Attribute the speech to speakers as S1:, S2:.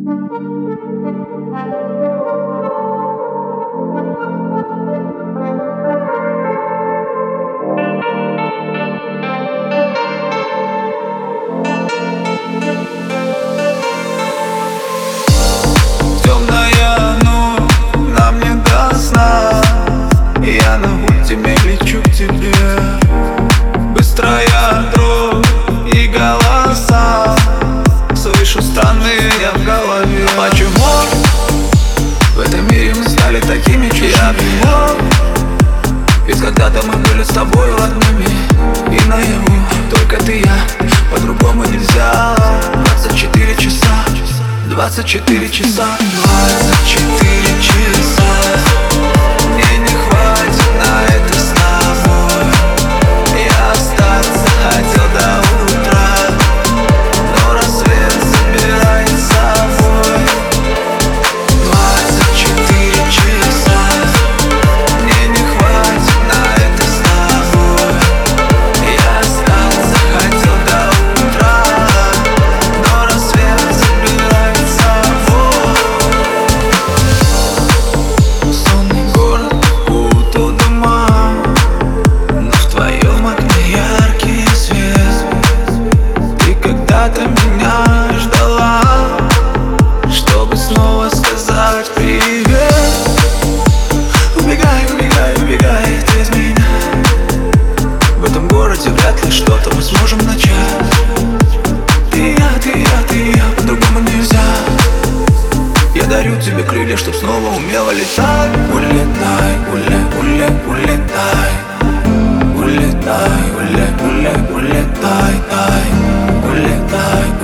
S1: Темная, но нам не до сна. Я на ультиме лечу к тебе. Быстрая дрожь и голоса, слышу странные я в голове. Почему в этом мире мы стали такими чужими? Ведь когда-то мы были с тобой родными. И наяву только ты и я, по-другому нельзя. 24 часа, 24 часа, 24 часа. Мне не хватит на это с тобой. Я остаться хотел до утра, но рассвет забирает с собой. 24 часа. Мне не хватит на это с тобой. Я остаться хотел до утра, но рассвет забирает с собой. Сонный город укутал дома, но в твоем окне яркий свет. Ты когда-то меня ждала, чтобы снова сказать привет. Убегай, убегай, убегай ты из меня. В этом городе вряд ли что-то мы сможем начать. Ты и я, ты и я, ты и я, по-другому нельзя. Я дарю тебе крылья, чтоб снова умела летать. Улетай, улетай. Улетай, улетай, тай. Улетай.